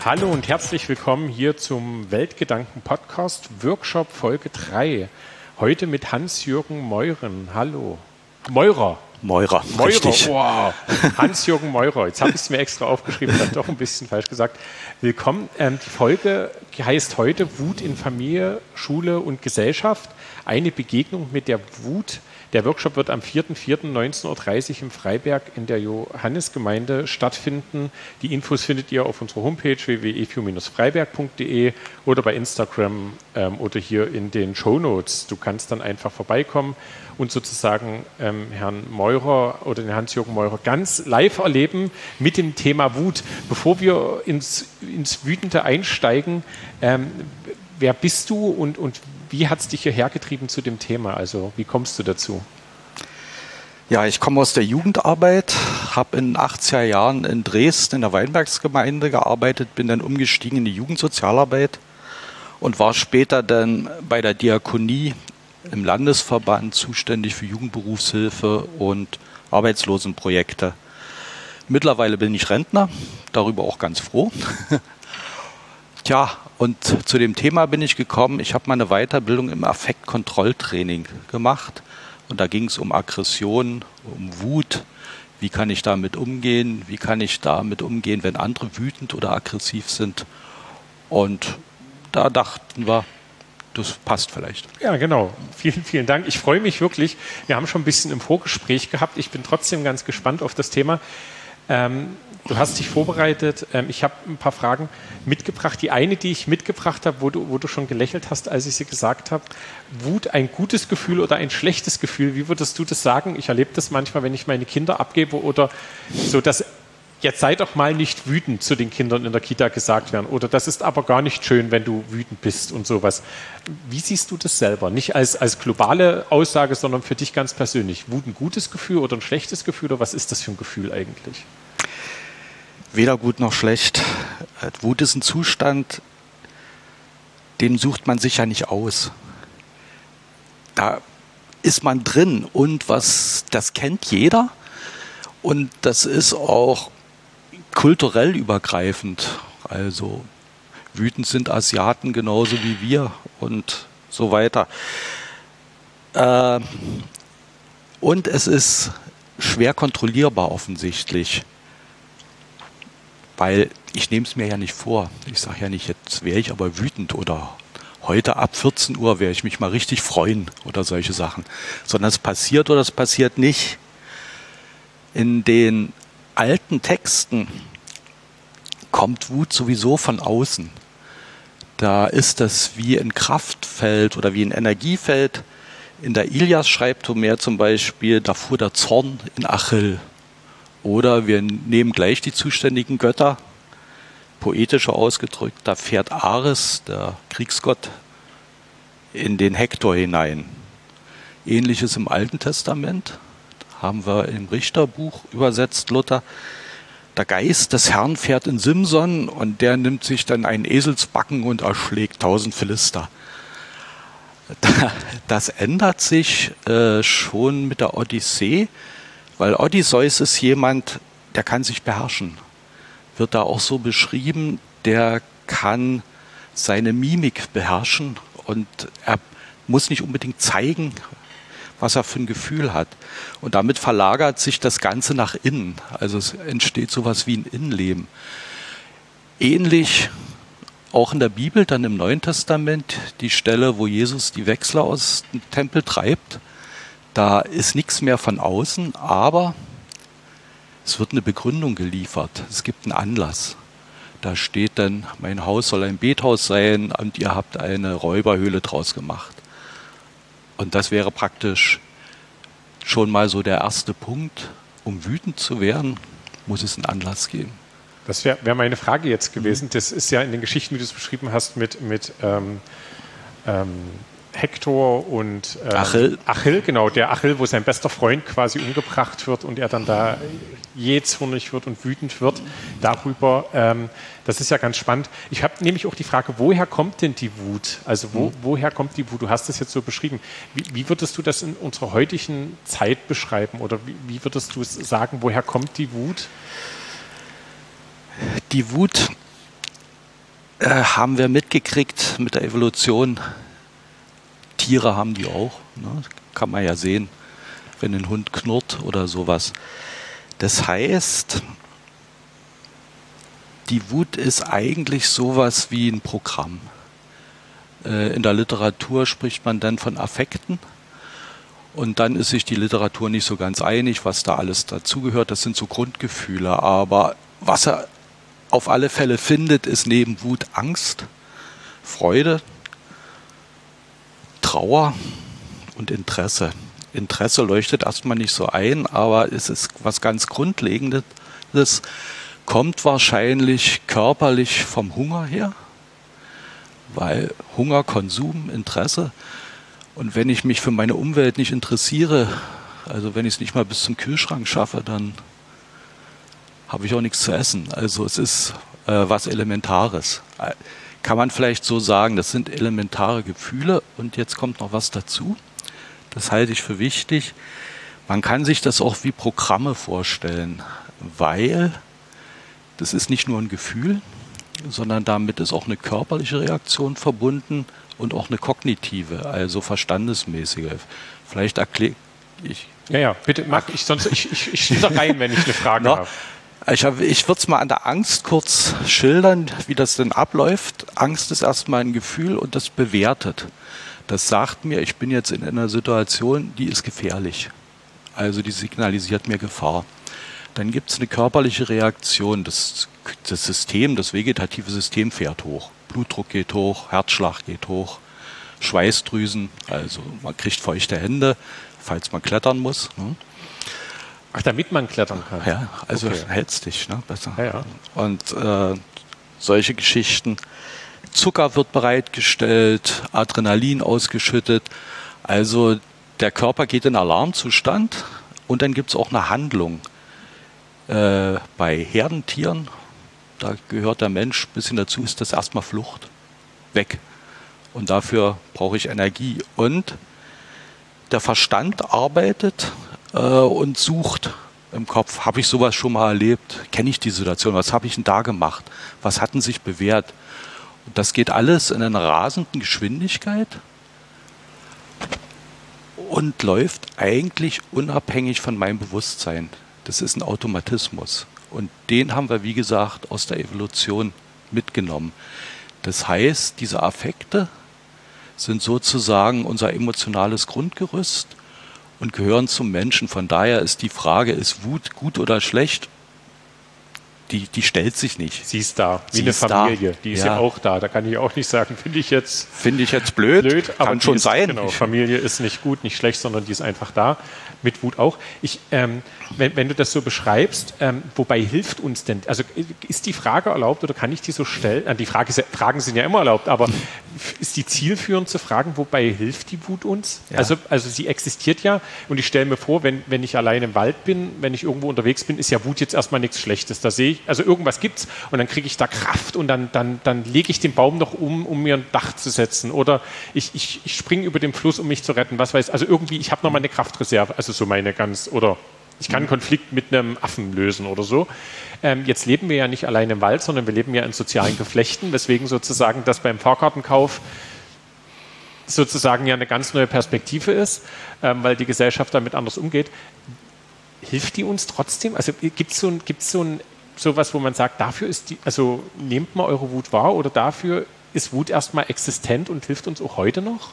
Hallo und herzlich willkommen hier zum Weltgedanken-Podcast Workshop Folge 3. Heute mit Hans-Jürgen Meuren. Hallo. Meurer, richtig. Wow. Hans-Jürgen Meurer. Jetzt habe ich es mir extra aufgeschrieben, dann doch ein bisschen falsch gesagt. Willkommen. Die Folge heißt heute Wut in Familie, Schule und Gesellschaft. Eine Begegnung mit der Wut. Der Workshop wird am 4.4.19.30 Uhr im Freiberg in der Johannesgemeinde stattfinden. Die Infos findet ihr auf unserer Homepage www.efu-freiberg.de oder bei Instagram oder hier in den Shownotes. Du kannst dann einfach vorbeikommen und sozusagen Herrn Meurer oder den Hans-Jürgen Meurer ganz live erleben mit dem Thema Wut. Bevor wir ins Wütende einsteigen, wer bist du und wie hat es dich hierher getrieben zu dem Thema? Also wie kommst du dazu? Ja, ich komme aus der Jugendarbeit, habe in den 80er Jahren in Dresden in der Weinbergsgemeinde gearbeitet, bin dann umgestiegen in die Jugendsozialarbeit und war später dann bei der Diakonie im Landesverband zuständig für Jugendberufshilfe und Arbeitslosenprojekte. Mittlerweile bin ich Rentner, darüber auch ganz froh. Tja, und zu dem Thema bin ich gekommen. Ich habe meine Weiterbildung im Affektkontrolltraining gemacht. Und da ging es um Aggression, um Wut. Wie kann ich damit umgehen? Wie kann ich damit umgehen, wenn andere wütend oder aggressiv sind? Und da dachten wir, das passt vielleicht. Ja, genau. Vielen, vielen Dank. Ich freue mich wirklich. Wir haben schon ein bisschen im Vorgespräch gehabt. Ich bin trotzdem ganz gespannt auf das Thema. Du hast dich vorbereitet. Ich habe ein paar Fragen mitgebracht. Die eine, die ich mitgebracht habe, wo du schon gelächelt hast, als ich sie gesagt habe. Wut, ein gutes Gefühl oder ein schlechtes Gefühl? Wie würdest du das sagen? Ich erlebe das manchmal, wenn ich meine Kinder abgebe oder so, dass jetzt sei doch mal nicht wütend zu den Kindern in der Kita gesagt werden. Oder das ist aber gar nicht schön, wenn du wütend bist und sowas. Wie siehst du das selber? Nicht als globale Aussage, sondern für dich ganz persönlich. Wut ein gutes Gefühl oder ein schlechtes Gefühl? Oder was ist das für ein Gefühl eigentlich? Weder gut noch schlecht. Wut ist ein Zustand, den sucht man sich ja nicht aus. Da ist man drin und das kennt jeder und das ist auch kulturell übergreifend. Also wütend sind Asiaten genauso wie wir und so weiter. Und es ist schwer kontrollierbar offensichtlich. Weil ich nehme es mir ja nicht vor. Ich sage ja nicht, jetzt wäre ich aber wütend oder heute ab 14 Uhr werde ich mich mal richtig freuen oder solche Sachen. Sondern es passiert oder es passiert nicht. In den alten Texten kommt Wut sowieso von außen. Da ist das wie ein Kraftfeld oder wie ein Energiefeld. In der Ilias schreibt Homer zum Beispiel, da fuhr der Zorn in Achill. Oder wir nehmen gleich die zuständigen Götter, poetischer ausgedrückt, da fährt Ares, der Kriegsgott, in den Hektor hinein. Ähnliches im Alten Testament, haben wir im Richterbuch übersetzt, Luther. Der Geist des Herrn fährt in Simson und der nimmt sich dann einen Eselsbacken und erschlägt 1000 Philister. Das ändert sich schon mit der Odyssee. Weil Odysseus ist jemand, der kann sich beherrschen. Wird da auch so beschrieben, der kann seine Mimik beherrschen und er muss nicht unbedingt zeigen, was er für ein Gefühl hat. Und damit verlagert sich das Ganze nach innen. Also es entsteht sowas wie ein Innenleben. Ähnlich auch in der Bibel, dann im Neuen Testament, die Stelle, wo Jesus die Wechsler aus dem Tempel treibt. Da ist nichts mehr von außen, aber es wird eine Begründung geliefert. Es gibt einen Anlass. Da steht dann, mein Haus soll ein Bethaus sein und ihr habt eine Räuberhöhle draus gemacht. Und das wäre praktisch schon mal so der erste Punkt. Um wütend zu werden, muss es einen Anlass geben. Das wär meine Frage jetzt gewesen. Das ist ja in den Geschichten, wie du es beschrieben hast, mit Hektor und Achill, genau, der Achill, wo sein bester Freund quasi umgebracht wird und er dann da jähzornig wird und wütend wird darüber. Das ist ja ganz spannend. Ich habe nämlich auch die Frage, woher kommt denn die Wut? Also woher kommt die Wut? Du hast das jetzt so beschrieben. Wie würdest du das in unserer heutigen Zeit beschreiben oder wie würdest du es sagen, woher kommt die Wut? Die Wut haben wir mitgekriegt mit der Evolution. Tiere haben die auch, ne? Kann man ja sehen, wenn ein Hund knurrt oder sowas. Das heißt, die Wut ist eigentlich sowas wie ein Programm. In der Literatur spricht man dann von Affekten. Und dann ist sich die Literatur nicht so ganz einig, was da alles dazugehört. Das sind so Grundgefühle. Aber was er auf alle Fälle findet, ist neben Wut Angst, Freude, Trauer und Interesse. Interesse leuchtet erstmal nicht so ein, aber es ist was ganz Grundlegendes. Das kommt wahrscheinlich körperlich vom Hunger her, weil Hunger, Konsum, Interesse. Und wenn ich mich für meine Umwelt nicht interessiere, also wenn ich es nicht mal bis zum Kühlschrank schaffe, dann habe ich auch nichts zu essen. Also es ist was Elementares. Kann man vielleicht so sagen, das sind elementare Gefühle. Und jetzt kommt noch was dazu. Das halte ich für wichtig. Man kann sich das auch wie Programme vorstellen, weil das ist nicht nur ein Gefühl, sondern damit ist auch eine körperliche Reaktion verbunden und auch eine kognitive, also verstandesmäßige. Vielleicht erkläre ich. Ja, bitte mach ich, sonst ich stehe da rein, wenn ich eine Frage habe. Ich würde es mal an der Angst kurz schildern, wie das denn abläuft. Angst ist erstmal ein Gefühl und das bewertet. Das sagt mir, ich bin jetzt in einer Situation, die ist gefährlich. Also die signalisiert mir Gefahr. Dann gibt es eine körperliche Reaktion. Das System, das vegetative System fährt hoch. Blutdruck geht hoch, Herzschlag geht hoch, Schweißdrüsen, also man kriegt feuchte Hände, falls man klettern muss. Ne? Ach, damit man klettern kann? Ja, also okay. hältst dich, ne, besser. Ja. Und solche Geschichten. Zucker wird bereitgestellt, Adrenalin ausgeschüttet. Also der Körper geht in Alarmzustand und dann gibt es auch eine Handlung. Bei Herdentieren, da gehört der Mensch ein bisschen dazu, ist das erstmal Flucht. Weg. Und dafür brauche ich Energie. Und der Verstand arbeitet und sucht im Kopf. Habe ich sowas schon mal erlebt? Kenne ich die Situation? Was habe ich denn da gemacht? Was hat denn sich bewährt? Und das geht alles in einer rasenden Geschwindigkeit und läuft eigentlich unabhängig von meinem Bewusstsein. Das ist ein Automatismus. Und den haben wir, wie gesagt, aus der Evolution mitgenommen. Das heißt, diese Affekte sind sozusagen unser emotionales Grundgerüst und gehören zum Menschen. Von daher ist die Frage, ist Wut gut oder schlecht? Die stellt sich nicht. Sie ist da, wie eine Familie. Da. Die ist ja auch da. Da kann ich auch nicht sagen, finde ich jetzt blöd, aber kann schon sein. Genau, Familie ist nicht gut, nicht schlecht, sondern die ist einfach da. Mit Wut auch. Wenn du das so beschreibst, wobei hilft uns denn, also ist die Frage erlaubt oder kann ich die so stellen? Fragen sind ja immer erlaubt, aber ist die zielführend zu fragen, wobei hilft die Wut uns? Ja. Also sie existiert ja und ich stelle mir vor, wenn ich allein im Wald bin, wenn ich irgendwo unterwegs bin, ist ja Wut jetzt erstmal nichts Schlechtes. Da sehe ich, also irgendwas gibt's und dann kriege ich da Kraft und dann lege ich den Baum noch um mir ein Dach zu setzen oder ich springe über den Fluss, um mich zu retten, was weiß, also irgendwie, ich habe noch mal eine Kraftreserve, also so meine oder ich kann einen Konflikt mit einem Affen lösen oder so. Jetzt leben wir ja nicht allein im Wald, sondern wir leben ja in sozialen Geflechten, weswegen sozusagen das beim Fahrkartenkauf sozusagen ja eine ganz neue Perspektive ist, weil die Gesellschaft damit anders umgeht. Hilft die uns trotzdem? Also gibt es sowas, wo man sagt, dafür ist also nehmt mal eure Wut wahr oder dafür ist Wut erstmal existent und hilft uns auch heute noch?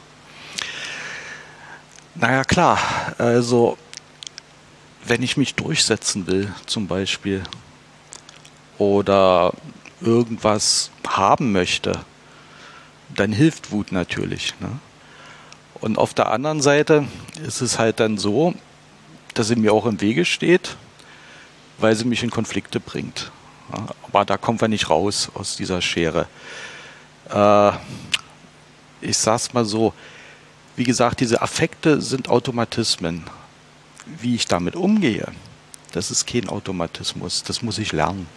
Naja, klar. Also, wenn ich mich durchsetzen will, zum Beispiel, oder irgendwas haben möchte, dann hilft Wut natürlich. Ne? Und auf der anderen Seite ist es halt dann so, dass sie mir auch im Wege steht, weil sie mich in Konflikte bringt. Ja, aber da kommen wir nicht raus aus dieser Schere. Ich sag's mal so, wie gesagt, diese Affekte sind Automatismen. Wie ich damit umgehe, das ist kein Automatismus, das muss ich lernen.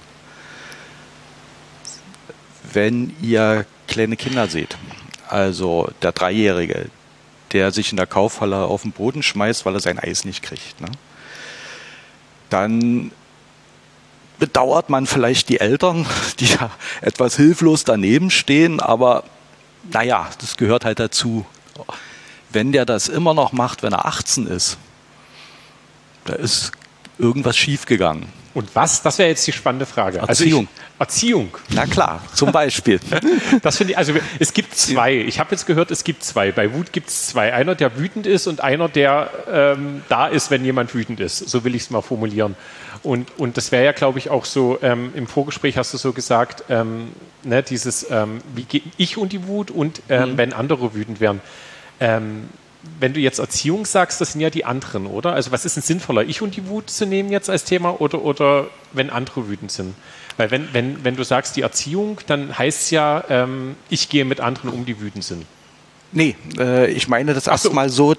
Wenn ihr kleine Kinder seht, also der Dreijährige, der sich in der Kaufhalle auf den Boden schmeißt, weil er sein Eis nicht kriegt, ne? Dann bedauert man vielleicht die Eltern, die da etwas hilflos daneben stehen, aber naja, das gehört halt dazu. Wenn der das immer noch macht, wenn er 18 ist, da ist irgendwas schiefgegangen. Und was? Das wäre jetzt die spannende Frage. Erziehung. Erziehung. Na klar, zum Beispiel. Das finde ich, also es gibt zwei. Ich habe jetzt gehört, es gibt zwei. Bei Wut gibt es zwei. Einer, der wütend ist und einer, der da ist, wenn jemand wütend ist. So will ich es mal formulieren. Und das wäre ja, glaube ich, auch so, im Vorgespräch hast du so gesagt, ne, dieses, wie gehe ich und die Wut und wenn andere wütend werden. Wenn du jetzt Erziehung sagst, das sind ja die anderen, oder? Also was ist denn sinnvoller, ich und die Wut zu nehmen jetzt als Thema oder wenn andere wütend sind? Weil wenn du sagst die Erziehung, dann heißt es ja, ich gehe mit anderen um, die wütend sind. Nee, ich meine das erstmal so,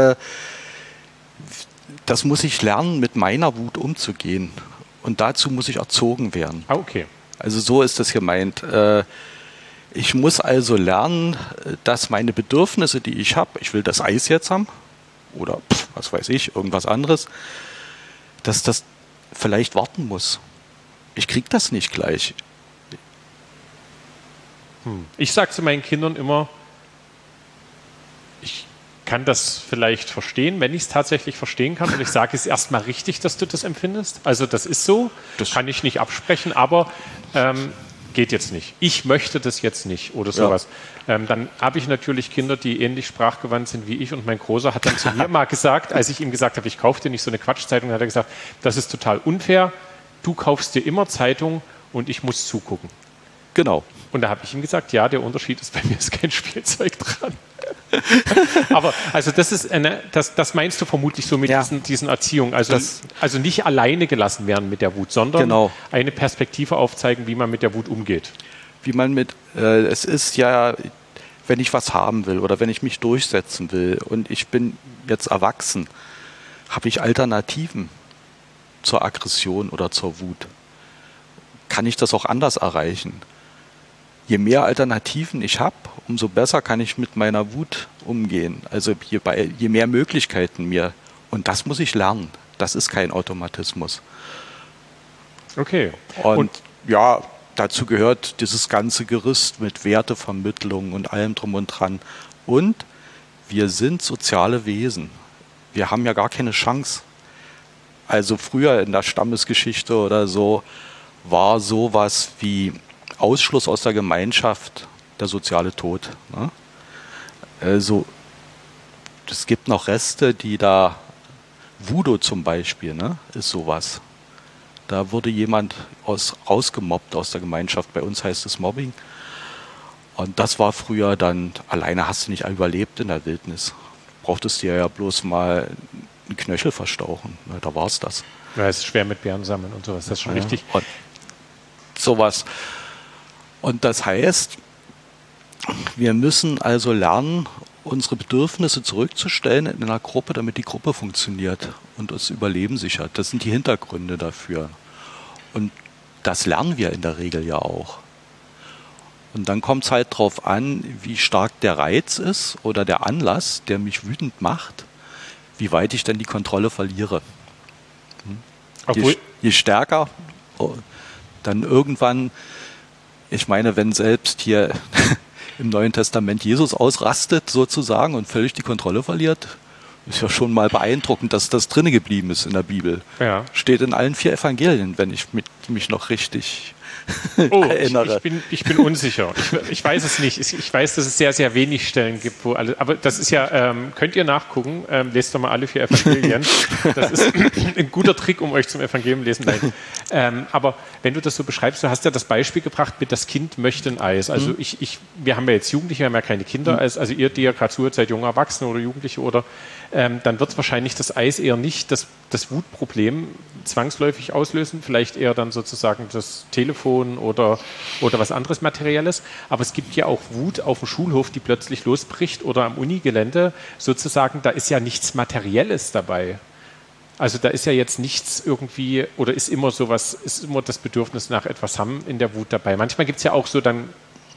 das muss ich lernen, mit meiner Wut umzugehen. Und dazu muss ich erzogen werden. Ah, okay. Also so ist das gemeint. Ich muss also lernen, dass meine Bedürfnisse, die ich habe, ich will das Eis jetzt haben oder was weiß ich, irgendwas anderes, dass das vielleicht warten muss. Ich kriege das nicht gleich. Ich sage zu meinen Kindern immer, ich kann das vielleicht verstehen, wenn ich es tatsächlich verstehen kann. Und ich sage, es ist erstmal richtig, dass du das empfindest. Also das ist so, das kann ich nicht absprechen, aber geht jetzt nicht. Ich möchte das jetzt nicht oder sowas. Ja. Dann habe ich natürlich Kinder, die ähnlich sprachgewandt sind wie ich und mein Großer hat dann zu mir mal gesagt, als ich ihm gesagt habe, ich kaufe dir nicht so eine Quatschzeitung, hat er gesagt, das ist total unfair, du kaufst dir immer Zeitung und ich muss zugucken. Genau. Und da habe ich ihm gesagt, ja, der Unterschied ist, bei mir ist kein Spielzeug dran. Aber also das ist das meinst du vermutlich so mit diesen Erziehungen. Also nicht alleine gelassen werden mit der Wut, sondern eine Perspektive aufzeigen, wie man mit der Wut umgeht. Wie man es ist ja, wenn ich was haben will oder wenn ich mich durchsetzen will und ich bin jetzt erwachsen, habe ich Alternativen zur Aggression oder zur Wut. Kann ich das auch anders erreichen? Je mehr Alternativen ich habe, umso besser kann ich mit meiner Wut umgehen. Also je mehr Möglichkeiten mir. Und das muss ich lernen. Das ist kein Automatismus. Okay. Und ja, dazu gehört dieses ganze Gerüst mit Wertevermittlung und allem drum und dran. Und wir sind soziale Wesen. Wir haben ja gar keine Chance. Also früher in der Stammesgeschichte oder so war sowas wie Ausschluss aus der Gemeinschaft, der soziale Tod. Ne? Also es gibt noch Reste, die da, Voodoo zum Beispiel, ne, ist sowas. Da wurde jemand rausgemobbt aus der Gemeinschaft, bei uns heißt es Mobbing. Und das war früher dann, alleine hast du nicht überlebt in der Wildnis. Brauchtest dir ja bloß mal einen Knöchel verstauchen, ne, da war es das. Ja, es ist schwer mit Bären sammeln und sowas, das ist schon richtig. Und sowas. Und das heißt, wir müssen also lernen, unsere Bedürfnisse zurückzustellen in einer Gruppe, damit die Gruppe funktioniert und das Überleben sichert. Das sind die Hintergründe dafür. Und das lernen wir in der Regel ja auch. Und dann kommt es halt darauf an, wie stark der Reiz ist oder der Anlass, der mich wütend macht, wie weit ich denn die Kontrolle verliere. Je stärker, dann irgendwann. Ich meine, wenn selbst hier im Neuen Testament Jesus ausrastet sozusagen und völlig die Kontrolle verliert, ist ja schon mal beeindruckend, dass das drinne geblieben ist in der Bibel. Ja. Steht in allen 4 Evangelien, wenn ich mich noch richtig erinnere. Ich bin unsicher. Ich weiß es nicht. Ich weiß, dass es sehr, sehr wenig Stellen gibt, wo alle. Aber das ist ja, könnt ihr nachgucken. Lest doch mal alle 4 Evangelien. Das ist ein guter Trick, um euch zum Evangelium lesen. Nein. Aber wenn du das so beschreibst, du hast ja das Beispiel gebracht mit das Kind möchte ein Eis. Also wir haben ja jetzt Jugendliche, wir haben ja keine Kinder. Also ihr, die ja gerade zuhört, seid junge Erwachsene oder Jugendliche oder dann wird wahrscheinlich das Eis eher nicht das Wutproblem zwangsläufig auslösen, vielleicht eher dann sozusagen das Telefon oder was anderes Materielles. Aber es gibt ja auch Wut auf dem Schulhof, die plötzlich losbricht oder am Unigelände sozusagen, da ist ja nichts Materielles dabei. Also da ist ja jetzt nichts irgendwie, oder ist immer sowas, ist immer das Bedürfnis nach etwas haben in der Wut dabei. Manchmal gibt es ja auch so dann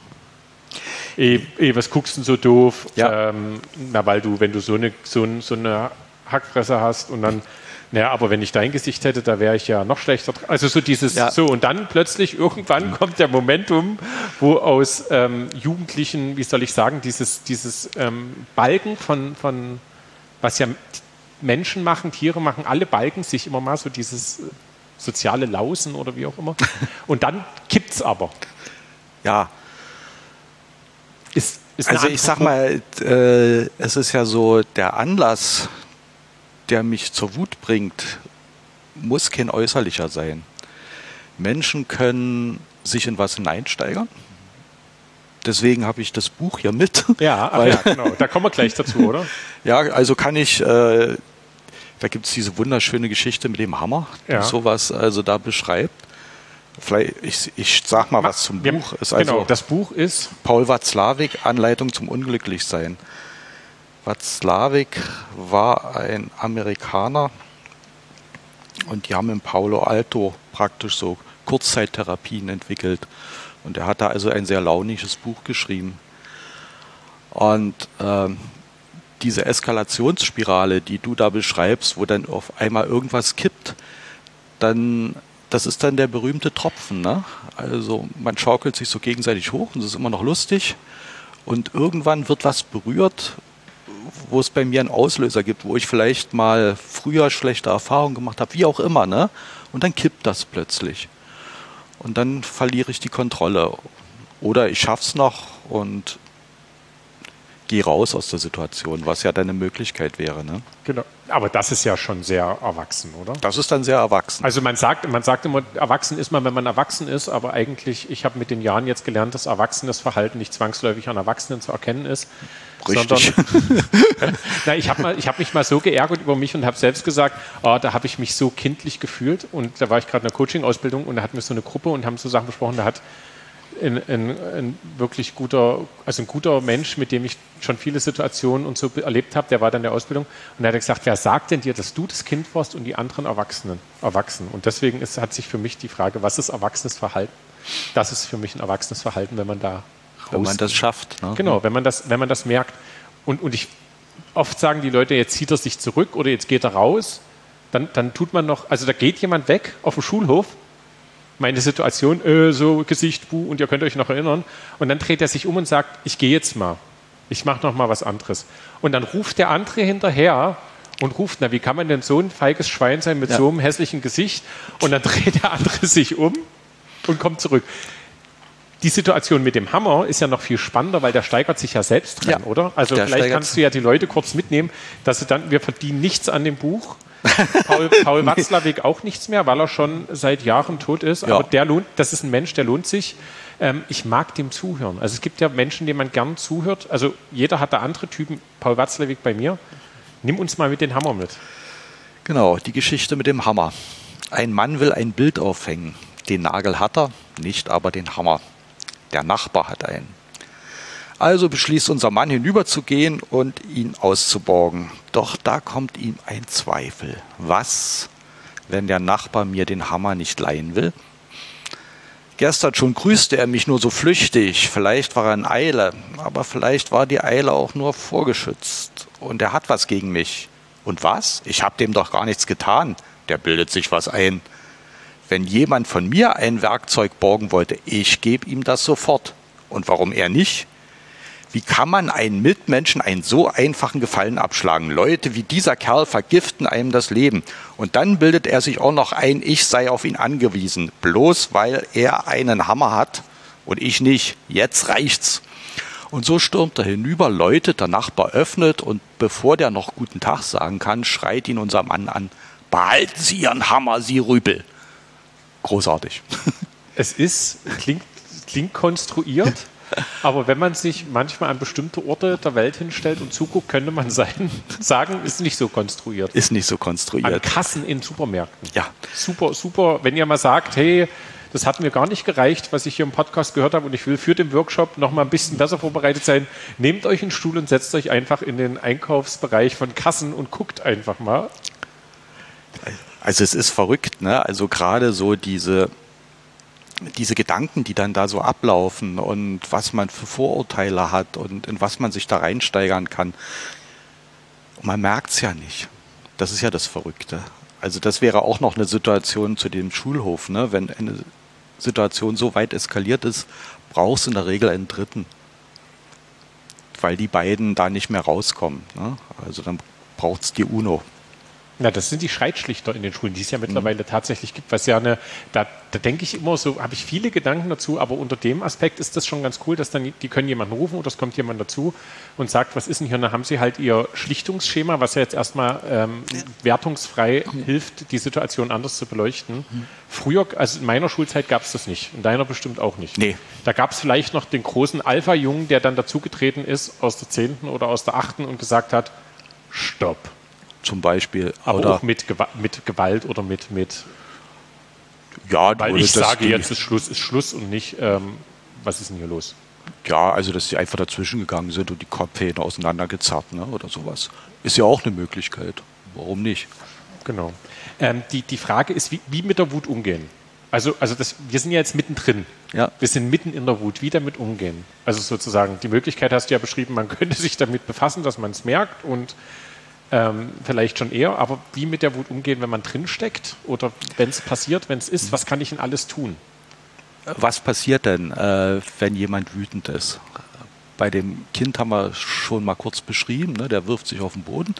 was guckst du denn so doof? Ja. Weil wenn du so eine Hackfresse hast und dann Naja, aber wenn ich dein Gesicht hätte, da wäre ich ja noch schlechter. Also so dieses, so und dann plötzlich irgendwann kommt der Momentum, wo aus Jugendlichen, wie soll ich sagen, dieses Balken von was ja Menschen machen, Tiere machen, alle balken sich immer mal so dieses soziale Lausen oder wie auch immer. Und dann kippt's aber. Ja. Ist Also ich sag mal, es ist ja so, der Anlass, der mich zur Wut bringt, muss kein äußerlicher sein. Menschen können sich in was hineinsteigern. Deswegen habe ich das Buch hier mit. Ja, genau. Da kommen wir gleich dazu, oder? Ja, also kann ich, da gibt es diese wunderschöne Geschichte mit dem Hammer, die sowas also da beschreibt. Vielleicht, ich sag mal was zum Buch. Ist also genau, das Buch ist Paul Watzlawick, Anleitung zum Unglücklichsein. Watzlawick war ein Amerikaner und die haben in Palo Alto praktisch so Kurzzeittherapien entwickelt. Und er hat da also ein sehr launisches Buch geschrieben. Und diese Eskalationsspirale, die du da beschreibst, wo dann auf einmal irgendwas kippt, das ist dann der berühmte Tropfen. Ne? Also man schaukelt sich so gegenseitig hoch und es ist immer noch lustig. Und irgendwann wird was berührt, wo es bei mir einen Auslöser gibt, wo ich vielleicht mal früher schlechte Erfahrungen gemacht habe, wie auch immer. Ne? Und dann kippt das plötzlich. Und dann verliere ich die Kontrolle. Oder ich schaff's noch und gehe raus aus der Situation, was ja dann eine Möglichkeit wäre. Ne? Genau. Aber das ist ja schon sehr erwachsen, oder? Das ist dann sehr erwachsen. Also man sagt immer, erwachsen ist man, wenn man erwachsen ist, aber eigentlich, ich habe mit den Jahren jetzt gelernt, dass erwachsenes Verhalten nicht zwangsläufig an Erwachsenen zu erkennen ist. Richtig. Ich hab mich mal so geärgert über mich und habe selbst gesagt, da habe ich mich so kindlich gefühlt und da war ich gerade in einer Coaching-Ausbildung und da hatten wir so eine Gruppe und haben so Sachen besprochen, da hat ein wirklich guter Mensch, mit dem ich schon viele Situationen und so erlebt habe, der war dann in der Ausbildung und er hat gesagt, wer sagt denn dir, dass du das Kind warst und die anderen erwachsen? Und deswegen hat sich für mich die Frage, was ist erwachsenes Verhalten? Das ist für mich ein erwachsenes Verhalten, wenn man da wenn man das schafft. Ne? Genau, wenn man das merkt. Und ich oft sagen die Leute, jetzt zieht er sich zurück oder jetzt geht er raus, dann tut man noch, also da geht jemand weg auf dem Schulhof, meine Situation, so Gesicht, buh, und ihr könnt euch noch erinnern. Und dann dreht er sich um und sagt, ich gehe jetzt mal. Ich mache noch mal was anderes. Und dann ruft der andere hinterher und ruft, na, wie kann man denn so ein feiges Schwein sein mit so einem hässlichen Gesicht? Und dann dreht der andere sich um und kommt zurück. Die Situation mit dem Hammer ist ja noch viel spannender, weil der steigert sich ja selbst dran, oder? Also vielleicht kannst du ja die Leute kurz mitnehmen, dass wir verdienen nichts an dem Buch. Paul Watzlawick auch nichts mehr, weil er schon seit Jahren tot ist. Aber das ist ein Mensch, der lohnt sich. Ich mag dem zuhören. Also es gibt ja Menschen, denen man gern zuhört. Also jeder hat da andere Typen. Paul Watzlawick bei mir. Nimm uns mal mit den Hammer mit. Genau, die Geschichte mit dem Hammer. Ein Mann will ein Bild aufhängen. Den Nagel hat er, nicht aber den Hammer. Der Nachbar hat einen. Also beschließt unser Mann hinüberzugehen und ihn auszuborgen. Doch da kommt ihm ein Zweifel. Was, wenn der Nachbar mir den Hammer nicht leihen will? Gestern schon grüßte er mich nur so flüchtig. Vielleicht war er in Eile, aber vielleicht war die Eile auch nur vorgeschützt. Und er hat was gegen mich. Und was? Ich habe dem doch gar nichts getan. Der bildet sich was ein. Wenn jemand von mir ein Werkzeug borgen wollte, ich gebe ihm das sofort. Und warum er nicht? Wie kann man einen Mitmenschen einen so einfachen Gefallen abschlagen? Leute wie dieser Kerl vergiften einem das Leben. Und dann bildet er sich auch noch ein, ich sei auf ihn angewiesen. Bloß weil er einen Hammer hat und ich nicht. Jetzt reicht's. Und so stürmt er hinüber, läutet, der Nachbar öffnet und bevor der noch guten Tag sagen kann, schreit ihn unser Mann an. Behalten Sie Ihren Hammer, Sie Rüpel. Großartig. Es klingt konstruiert. Aber wenn man sich manchmal an bestimmte Orte der Welt hinstellt und zuguckt, könnte man sagen, ist nicht so konstruiert. Ist nicht so konstruiert. An Kassen in Supermärkten. Ja. Super, super. Wenn ihr mal sagt, hey, das hat mir gar nicht gereicht, was ich hier im Podcast gehört habe und ich will für den Workshop noch mal ein bisschen besser vorbereitet sein, nehmt euch einen Stuhl und setzt euch einfach in den Einkaufsbereich von Kassen und guckt einfach mal. Also es ist verrückt, ne? Also gerade so diese Gedanken, die dann da so ablaufen und was man für Vorurteile hat und in was man sich da reinsteigern kann. Und man merkt es ja nicht. Das ist ja das Verrückte. Also das wäre auch noch eine Situation zu dem Schulhof. Ne? Wenn eine Situation so weit eskaliert ist, brauchst du in der Regel einen Dritten, weil die beiden da nicht mehr rauskommen. Ne? Also dann braucht es die UNO. Na, das sind die Streitschlichter in den Schulen, die es ja mittlerweile tatsächlich gibt, was ja da denke ich immer so, habe ich viele Gedanken dazu, aber unter dem Aspekt ist das schon ganz cool, dass dann, die können jemanden rufen oder es kommt jemand dazu und sagt, was ist denn hier, und dann haben sie halt ihr Schlichtungsschema, was ja jetzt erstmal wertungsfrei hilft, die Situation anders zu beleuchten. Früher, also in meiner Schulzeit gab es das nicht, in deiner bestimmt auch nicht. Nee. Da gab es vielleicht noch den großen Alpha-Jungen, der dann dazugetreten ist aus der 10. oder aus der 8. und gesagt hat, Stopp. Zum Beispiel. Aber oder auch mit Gewalt oder mit ja, weil oder ich dass sage, die, jetzt ist Schluss und nicht, was ist denn hier los? ja, also dass sie einfach dazwischen gegangen sind und die Kopfhähne auseinandergezerrt, ne, oder sowas. Ist ja auch eine Möglichkeit. Warum nicht? Genau. Die Frage ist, wie mit der Wut umgehen? Also wir sind ja jetzt mittendrin. Ja. Wir sind mitten in der Wut. Wie damit umgehen? Also sozusagen, die Möglichkeit hast du ja beschrieben, man könnte sich damit befassen, dass man es merkt und vielleicht schon eher, aber wie mit der Wut umgehen, wenn man drinsteckt oder wenn es passiert, wenn es ist, was kann ich denn alles tun? Was passiert denn, wenn jemand wütend ist? Bei dem Kind haben wir schon mal kurz beschrieben, ne? Der wirft sich auf den Boden.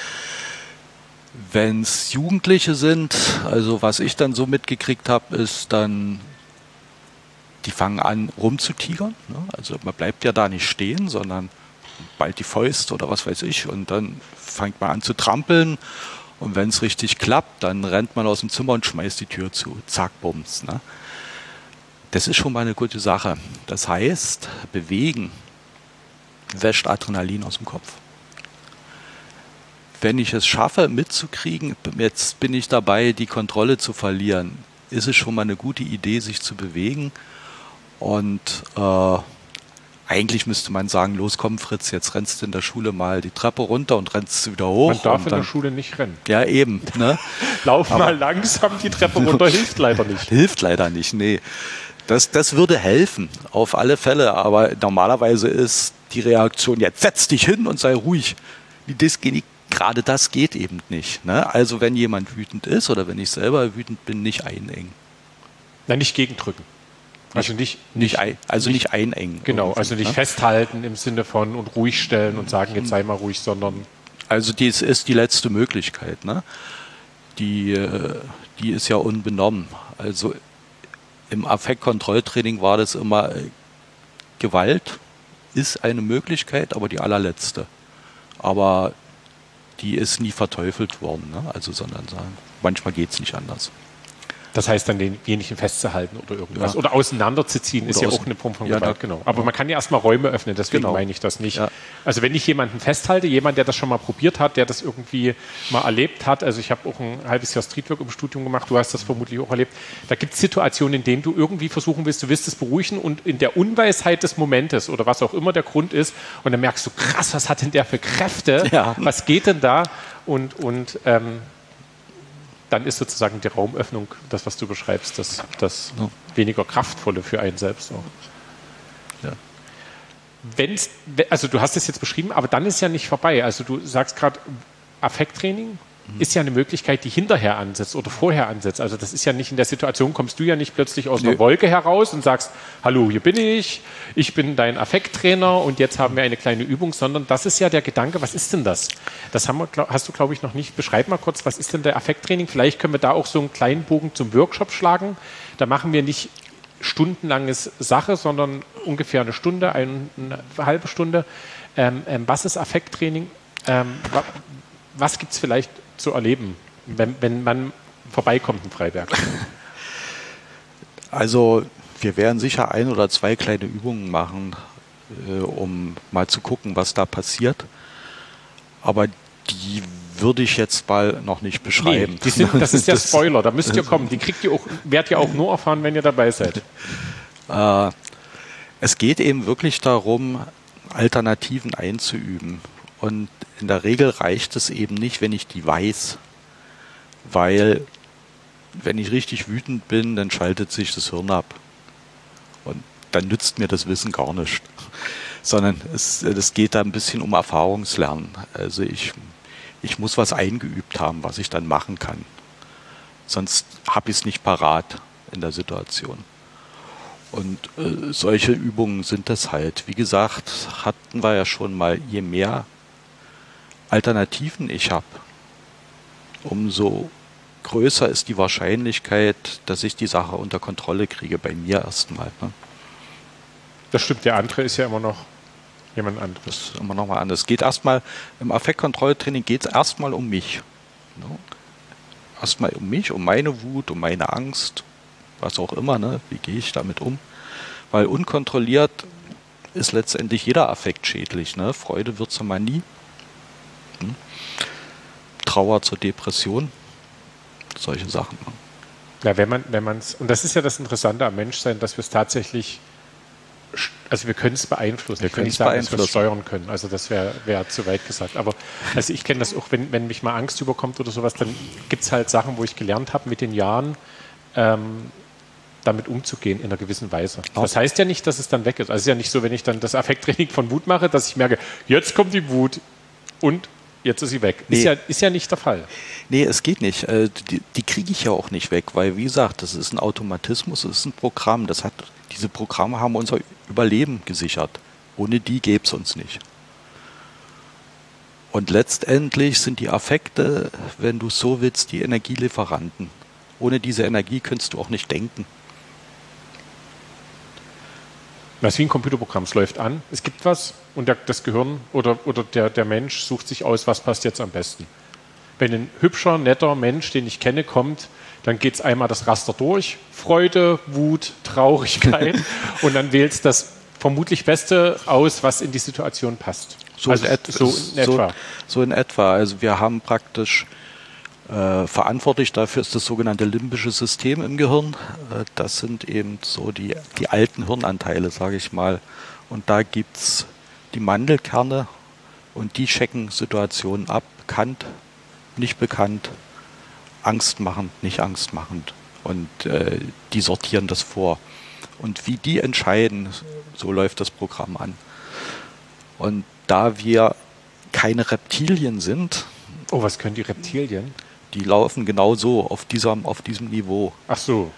Wenn es Jugendliche sind, also was ich dann so mitgekriegt habe, ist dann, die fangen an rumzutigern. Ne? Also man bleibt ja da nicht stehen, sondern bald die Fäuste oder was weiß ich und dann fängt man an zu trampeln und wenn es richtig klappt, dann rennt man aus dem Zimmer und schmeißt die Tür zu. Zack, bums. Ne? Das ist schon mal eine gute Sache. Das heißt, bewegen wäscht Adrenalin aus dem Kopf. Wenn ich es schaffe mitzukriegen, jetzt bin ich dabei, die Kontrolle zu verlieren, ist es schon mal eine gute Idee, sich zu bewegen und eigentlich müsste man sagen, los komm Fritz, jetzt rennst du in der Schule mal die Treppe runter und rennst wieder hoch. Man darf und in dann, der Schule nicht rennen. Ja, eben. Ne? Lauf mal langsam die Treppe runter, hilft leider nicht. Hilft leider nicht, nee. Das würde helfen, auf alle Fälle. Aber normalerweise ist die Reaktion, jetzt setz dich hin und sei ruhig. Gerade das geht eben nicht. Ne? Also wenn jemand wütend ist oder wenn ich selber wütend bin, nicht einengen. Nein, nicht gegendrücken. Also nicht einengen. Genau, also nicht festhalten im Sinne von und ruhig stellen und sagen, jetzt sei mal ruhig, sondern... Also dies ist die letzte Möglichkeit. Ne? Die ist ja unbenommen. Also im Affektkontrolltraining war das immer, Gewalt ist eine Möglichkeit, aber die allerletzte. Aber die ist nie verteufelt worden. Ne? Also sondern sagen, manchmal geht es nicht anders. Das heißt dann, denjenigen festzuhalten oder irgendwas. Ja. Oder auseinanderzuziehen, oder ist ja auch eine Form von Gewalt. Genau. Aber man kann ja erstmal Räume öffnen, deswegen meine ich das nicht. Ja. Also wenn ich jemanden festhalte, jemand, der das schon mal probiert hat, der das irgendwie mal erlebt hat, also ich habe auch ein halbes Jahr Streetwork im Studium gemacht, du hast das vermutlich auch erlebt, da gibt es Situationen, in denen du irgendwie versuchen willst, du willst es beruhigen und in der Unweisheit des Momentes oder was auch immer der Grund ist und dann merkst du, krass, was hat denn der für Kräfte? Ja. Was geht denn da? Und dann ist sozusagen die Raumöffnung, das, was du beschreibst, das weniger Kraftvolle für einen selbst auch. Ja. Also du hast es jetzt beschrieben, aber dann ist ja nicht vorbei. Also du sagst gerade, Affekttraining ist ja eine Möglichkeit, die hinterher ansetzt oder vorher ansetzt. Also das ist ja nicht in der Situation, kommst du ja nicht plötzlich aus der Wolke heraus und sagst, hallo, hier bin ich bin dein Affekttrainer und jetzt haben wir eine kleine Übung, sondern das ist ja der Gedanke, was ist denn das? Das hast du, glaube ich, noch nicht. Beschreib mal kurz, was ist denn der Affekttraining? Vielleicht können wir da auch so einen kleinen Bogen zum Workshop schlagen. Da machen wir nicht stundenlanges Sache, sondern ungefähr eine Stunde, eine halbe Stunde. Was ist Affekttraining? Was gibt es vielleicht zu erleben, wenn man vorbeikommt in Freiberg? Also wir werden sicher 1 oder 2 kleine Übungen machen, um mal zu gucken, was da passiert. Aber die würde ich jetzt mal noch nicht beschreiben. Nee, das ist der Spoiler, da müsst ihr kommen. Die werdet ihr auch nur erfahren, wenn ihr dabei seid. Es geht eben wirklich darum, Alternativen einzuüben. Und in der Regel reicht es eben nicht, wenn ich die weiß. Weil, wenn ich richtig wütend bin, dann schaltet sich das Hirn ab. Und dann nützt mir das Wissen gar nicht. Sondern es geht da ein bisschen um Erfahrungslernen. Also ich muss was eingeübt haben, was ich dann machen kann. sonst habe ich es nicht parat in der Situation. Und solche Übungen sind das halt. Wie gesagt, hatten wir ja schon mal, je mehr Alternativen ich habe, umso größer ist die Wahrscheinlichkeit, dass ich die Sache unter Kontrolle kriege, bei mir erstmal. Ne? Das stimmt, der andere ist ja immer noch jemand anderes. Das ist immer noch mal anders. Es geht erstmal, im Affektkontrolltraining geht es erstmal um mich. Ne? Erstmal um mich, um meine Wut, um meine Angst, was auch immer, ne? Wie gehe ich damit um? Weil unkontrolliert ist letztendlich jeder Affekt schädlich. Ne? Freude wird zur Manie, Trauer zur Depression, solche Sachen. Ne? Ja, wenn man's, und das ist ja das Interessante am Menschsein, dass wir es tatsächlich, also wir können es beeinflussen. Wir können nicht es sagen, dass wir es beeinflussen. steuern können. Also das wäre zu weit gesagt. Aber also ich kenne das auch, wenn mich mal Angst überkommt oder sowas, dann gibt es halt Sachen, wo ich gelernt habe mit den Jahren, damit umzugehen in einer gewissen Weise. Das heißt ja nicht, dass es dann weg ist. Also es ist ja nicht so, wenn ich dann das Affekttraining von Wut mache, dass ich merke, jetzt kommt die Wut und jetzt ist sie weg. Nee. Ist ja nicht der Fall. Nee, es geht nicht. Die kriege ich ja auch nicht weg, weil, wie gesagt, das ist ein Automatismus, das ist ein Programm. Diese Programme haben unser Überleben gesichert. Ohne die gäbe es uns nicht. Und letztendlich sind die Affekte, wenn du es so willst, die Energielieferanten. Ohne diese Energie könntest du auch nicht denken. Das ist wie ein Computerprogramm. Es läuft an, es gibt was und das Gehirn oder der Mensch sucht sich aus, was passt jetzt am besten. Wenn ein hübscher, netter Mensch, den ich kenne, kommt, dann geht es einmal das Raster durch. Freude, Wut, Traurigkeit und dann wählst das vermutlich Beste aus, was in die Situation passt. So in etwa. Also wir haben praktisch verantwortlich dafür ist das sogenannte limbische System im Gehirn. Das sind eben so die alten Hirnanteile, sage ich mal. Und da gibt es die Mandelkerne und die checken Situationen ab. Bekannt, nicht bekannt, angstmachend, nicht angstmachend. Und die sortieren das vor. Und wie die entscheiden, so läuft das Programm an. Und da wir keine Reptilien sind. Oh, was können die Reptilien? Die laufen genau so auf diesem Niveau. Ach so.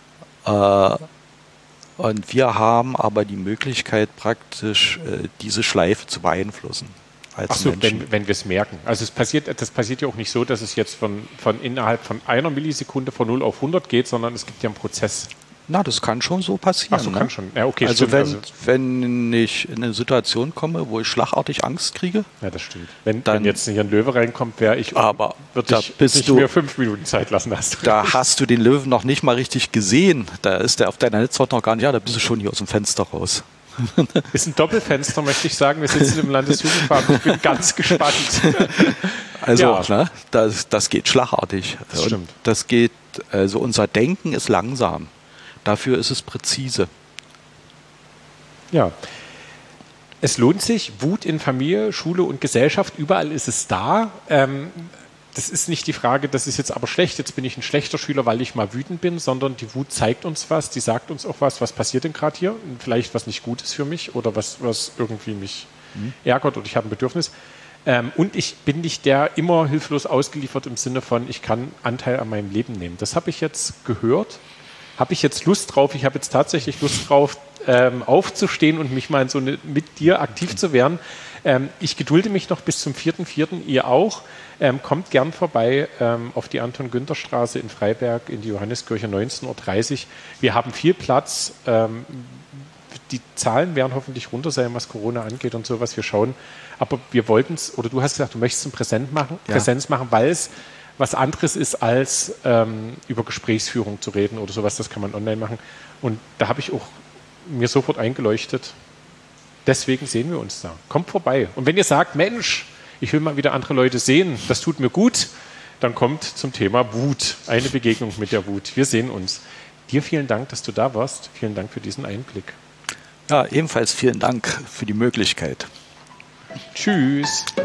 Und wir haben aber die Möglichkeit, praktisch diese Schleife zu beeinflussen. Ach so, wenn wir es merken. Also das passiert ja auch nicht so, dass es jetzt von innerhalb von einer Millisekunde von 0 auf 100 geht, sondern es gibt ja einen Prozess. Na, das kann schon so passieren. Ach so, kann schon. Ja, okay, also stimmt. wenn ich in eine Situation komme, wo ich schlagartig Angst kriege. Ja, das stimmt. Wenn jetzt hier ein Löwe reinkommt, würde ich mir 5 Minuten Zeit lassen. Hast du den Löwen noch nicht mal richtig gesehen. Da ist der auf deiner Netzhaut noch gar nicht. Ja, da bist du schon hier aus dem Fenster raus. Ist ein Doppelfenster, möchte ich sagen. Wir sitzen im Landesjugendpark. Ich bin ganz gespannt. Also, ja. Ne, das geht schlagartig. Das stimmt. Das geht, also unser Denken ist langsam. Dafür ist es präzise. Ja. Es lohnt sich, Wut in Familie, Schule und Gesellschaft, überall ist es da. Das ist nicht die Frage, das ist jetzt aber schlecht, jetzt bin ich ein schlechter Schüler, weil ich mal wütend bin, sondern die Wut zeigt uns was, die sagt uns auch was passiert denn gerade hier? Vielleicht was nicht gut ist für mich oder was irgendwie mich ärgert oder ich habe ein Bedürfnis. Und ich bin nicht der immer hilflos ausgeliefert im Sinne von, ich kann Anteil an meinem Leben nehmen. Das habe ich jetzt gehört. Habe ich jetzt Lust drauf? Ich habe jetzt tatsächlich Lust drauf, aufzustehen und mich mal mit dir aktiv zu werden. Ich gedulde mich noch bis zum 4.4., ihr auch. Kommt gern vorbei auf die Anton-Günther-Straße in Freiberg in die Johanneskirche 19.30 Uhr. Wir haben viel Platz. Die Zahlen werden hoffentlich runter sein, was Corona angeht und sowas. Wir schauen. Aber wir wollten es, oder du hast gesagt, du möchtest es Präsenz machen, weil es was anderes ist, als über Gesprächsführung zu reden oder sowas. Das kann man online machen. Und da habe ich auch mir sofort eingeleuchtet. Deswegen sehen wir uns da. Kommt vorbei. Und wenn ihr sagt, Mensch, ich will mal wieder andere Leute sehen, das tut mir gut, dann kommt zum Thema Wut. Eine Begegnung mit der Wut. Wir sehen uns. Dir vielen Dank, dass du da warst. Vielen Dank für diesen Einblick. Ja, ebenfalls vielen Dank für die Möglichkeit. Tschüss.